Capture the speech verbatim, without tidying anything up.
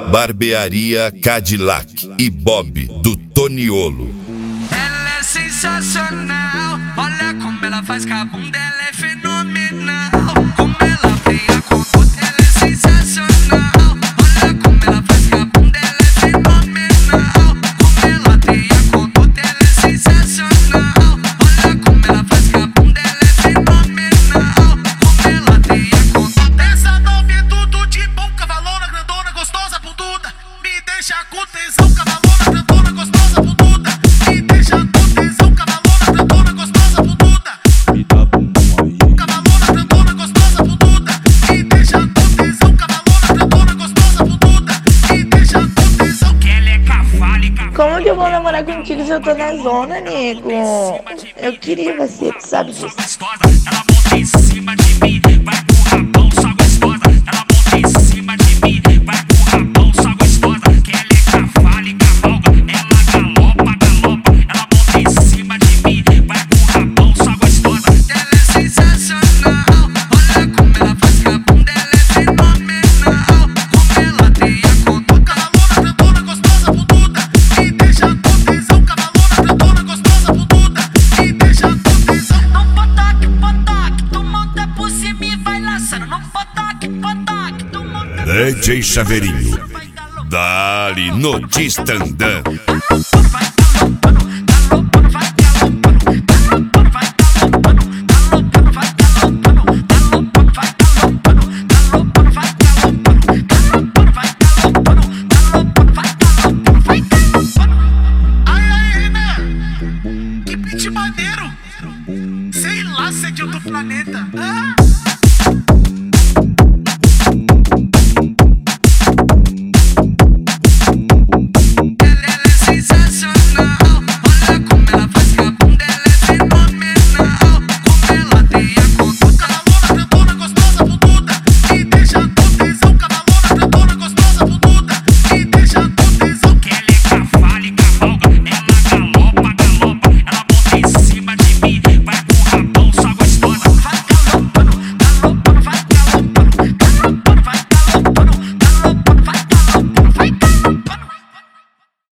Barbearia Cadillac e Bob do Toniolo. Ela é sensacional, olha como ela faz com a bunda, ela é fenomenal. Como ela tem a conduta, ela é sensacional. Olha como ela faz com a bunda, ela é fenomenal. Como ela tem a conduta, ela é sensacional. Olha como ela faz com a bunda, ela é fenomenal. Como ela tem a conduta. Essa novinha tudo de bom, cavalona, grandona, gostosa, bunduda. Me deixa com tesão, cavalona, grandona, gostosa, bunduda. Me deixa com tesão, cavalona, grandona, gostosa, bunduda. Me dá bumbum aí. Cavalona, grandona, gostosa, bunduda. Me deixa com tesão, cavalona, grandona, gostosa, bunduda. Me deixa com tesão, Que ela é cafálica. Como que eu vou namorar contigo se eu tô na zona, nego? Eu queria você, tu sabe disso. Gostosa, ela monta em cima de mim, vai com o rabão, só gostosa. Ela monta em cima de mim, vai com o rabão, só gostosa. Que ela é cafálica, folga, ela galopa, galopa. Ela monta em cima de mim, vai com o rabão, só gostosa. Ela é sensacional, olha como ela faz com a bunda, ela é fenomenal. Como ela tem a conduta, cavalona, grandona, gostosa, bunduda. Me deixa com tesão, cavalona, grandona, gostosa, bunduda. Me deixa com tesão. não potoque, potoque, tu monta por cima e vai laçando. Não potoque, potoque, tu monta D J Chaveirinho, dali no Tistandã.